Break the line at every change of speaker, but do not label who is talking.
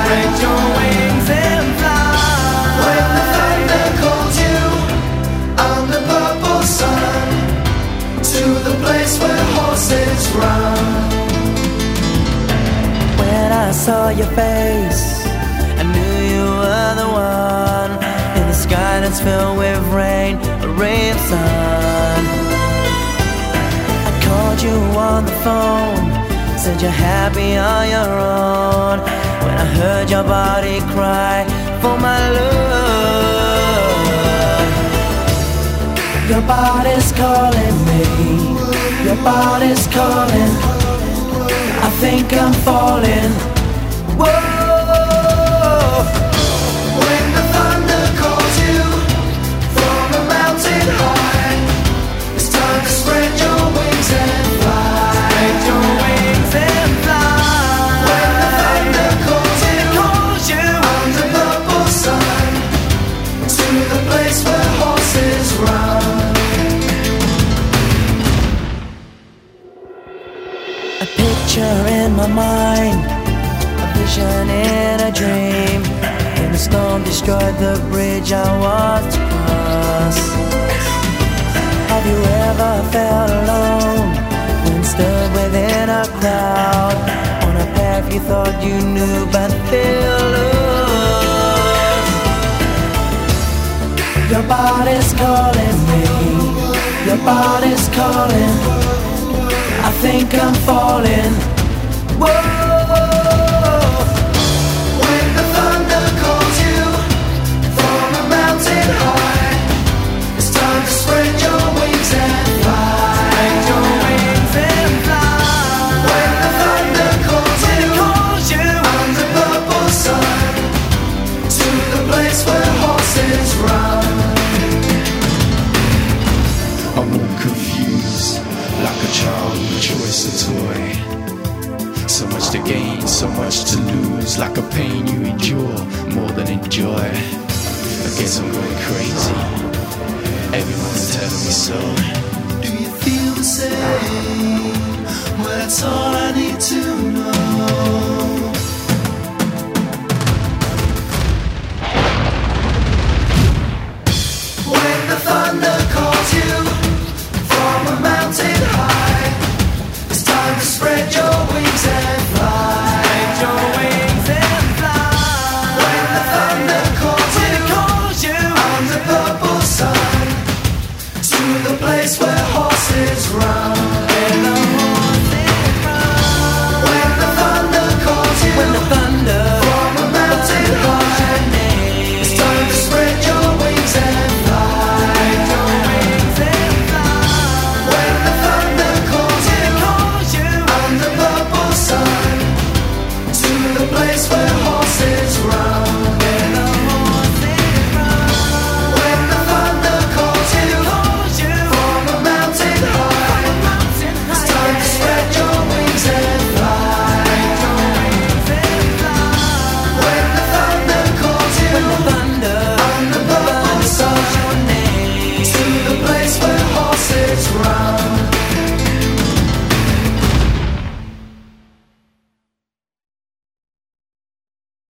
spread your wings and fly.
When the thunder calls you under purple sun to the place where horses run.
When I saw your face, I knew you were the one. In the sky that's filled with rain, a ray of sun. I called you on the phone, said you're happy on your own. When I heard your body cry for my love. Your body's calling me, your body's calling. I think I'm falling. Whoa.
When the thunder calls you from a mountain high, it's time to spread your wings and fly.
Spread your wings and fly.
When the thunder calls you under purple sun to the place where horses run.
A picture in my mind, a vision in a dream. When the storm destroyed the bridge I was to cross. Have you ever felt alone when stood within a crowd on a path you thought you knew but feel lost? Your body's calling me, your body's calling. I think I'm falling. Whoa.
When the thunder calls you from a mountain high, it's time to spread your wings and fly.
Spread your wings and fly.
When the thunder calls you under purple sun to the place where horses run.
I'm all confused, like a child with a choice of toy. So much to gain, so much to lose, like a pain you endure more than enjoy. I guess I'm going crazy, everyone's telling me so.
Do you feel the same? Well, that's all I need to know.